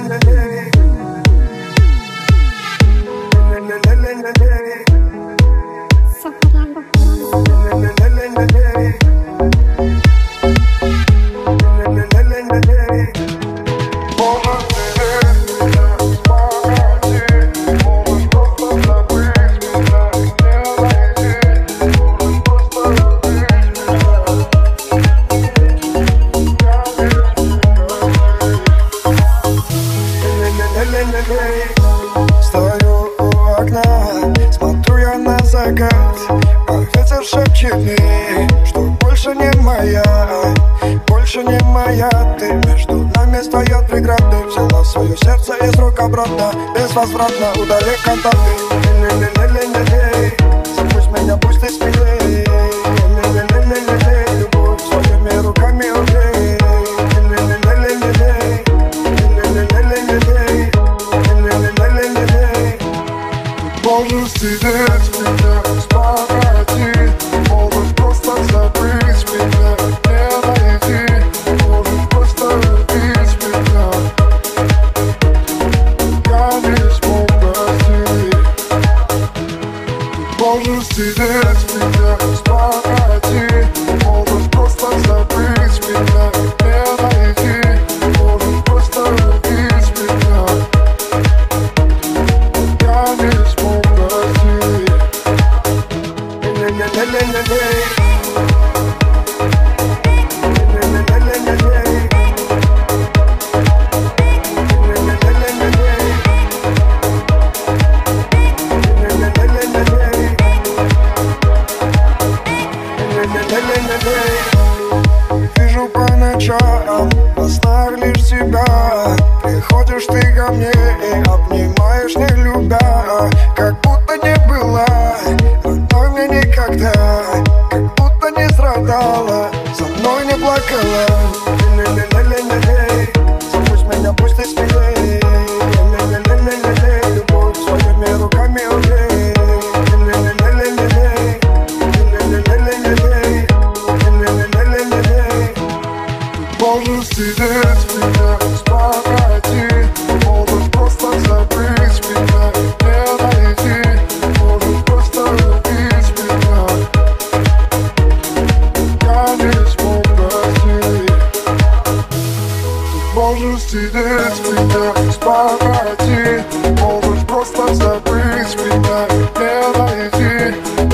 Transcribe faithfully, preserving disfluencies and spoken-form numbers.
Стою у окна, смотрю я на закат, а ветер шепчет мне, что больше не моя, больше не моя. Ты между нами стоят преграды, взяла свое сердце из рук обратно, безвозвратно удали контакты. Запусть меня, пусть ты смелей, любовь своими руками убей. Можешь сидеть меня, спагади, можешь просто забыть меня, не найти, можешь просто любить меня. Я не смог простить. Можешь сидеть меня, спагади, можешь просто забыть меня, не найти, можешь просто любить меня. Я не смог. Вижу по ночам, во снах лишь тебя. Приходишь ты ко мне и обнимаешь, не любя, как будто не была родной мне никогда, как будто не страдала, со мной не плакала. Запусть меня, пусть ты смелей, любовь своими руками убей. Можешь сидеть меня, спагади, можешь просто забыть меня, не найти, можешь просто любить меня. Я не смог простить. Можешь сидеть меня, спагади, можешь просто забыть меня, не найти.